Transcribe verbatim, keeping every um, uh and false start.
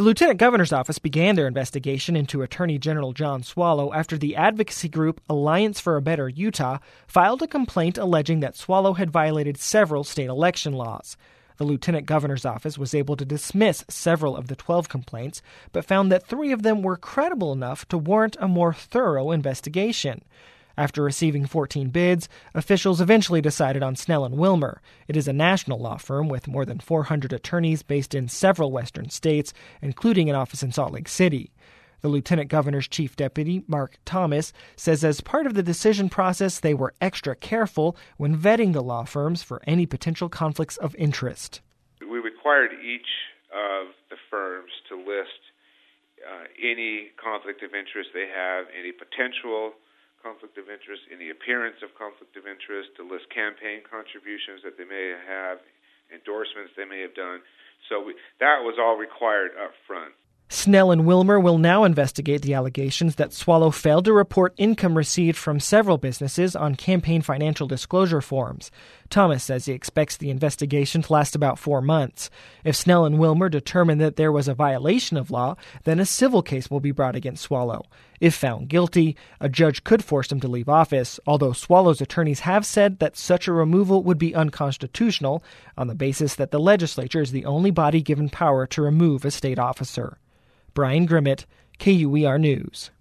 The Lieutenant Governor's office began their investigation into Attorney General John Swallow after the advocacy group Alliance for a Better Utah filed a complaint alleging that Swallow had violated several state election laws. The Lieutenant Governor's office was able to dismiss several of the twelve complaints, but found that three of them were credible enough to warrant a more thorough investigation. After receiving fourteen bids, officials eventually decided on Snell and Wilmer. It is a national law firm with more than four hundred attorneys based in several western states, including an office in Salt Lake City. The Lieutenant Governor's chief deputy, Mark Thomas, says as part of the decision process, they were extra careful when vetting the law firms for any potential conflicts of interest. We required each of the firms to list uh, any conflict of interest they have, any potential conflict of interest, any appearance of conflict of interest, to list campaign contributions that they may have, endorsements they may have done. So we, that was all required up front. Snell and Wilmer will now investigate the allegations that Swallow failed to report income received from several businesses on campaign financial disclosure forms. Thomas says he expects the investigation to last about four months. If Snell and Wilmer determine that there was a violation of law, then a civil case will be brought against Swallow. If found guilty, a judge could force him to leave office, although Swallow's attorneys have said that such a removal would be unconstitutional on the basis that the legislature is the only body given power to remove a state officer. Brian Grimmett, K U E R News.